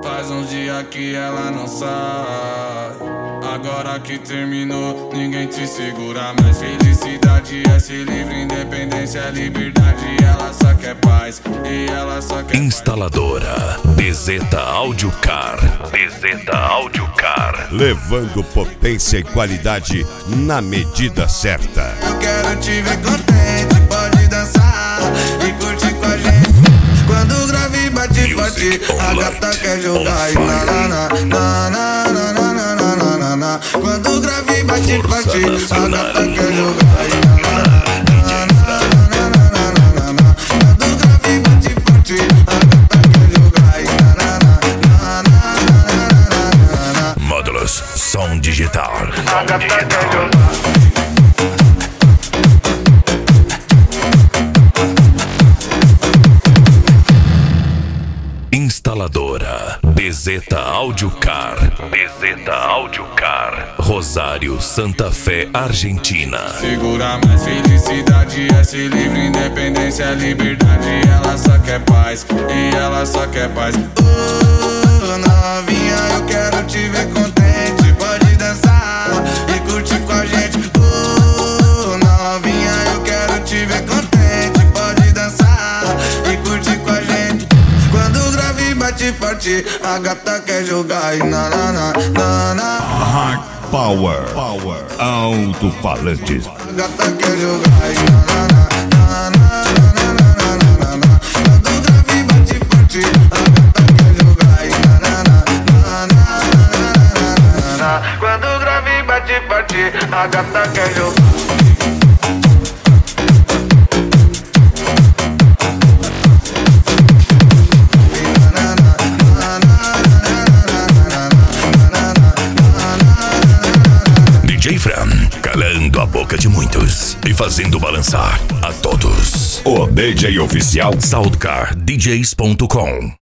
Faz uns dias que ela não sai. Agora que terminou, ninguém te segura mais. Felicidade é ser livre, independência é liberdade. Ela só quer paz e ela só quer Instaladora BZ Audiocar. BZ Audiocar. Levando potência e qualidade na medida certa. Eu quero te ver contente, pode dançar e curtir com a gente. Quando o grave bate forte, a gata quer jogar e na. Quando o grave bate forte, a gata quer jogar e Quando o grave bate forte, a gata quer jogar e Módulos Som Digital. A gata quer jogar. Instaladora BZ Audiocar. BZ Audiocar. Rosário, Santa Fé, Argentina. Segura mais, felicidade é ser livre, independência é liberdade. Ela só quer paz e ela só quer paz. Novinha, eu quero te ver contente, pode dançar e curtir com a gente. Novinha, eu quero te ver contente, pode dançar e curtir com a gente. Quando o grave bate forte, a gata quer jogar e Hard Power. Alto-falantes. A gata quer jogar e Quando o grave bate forte, a gata quer jogar e Quando o grave bate forte, a gata quer jogar. DJ Fran, calando a boca de muitos e fazendo balançar a todos. O DJ oficial SoundcarDJs.com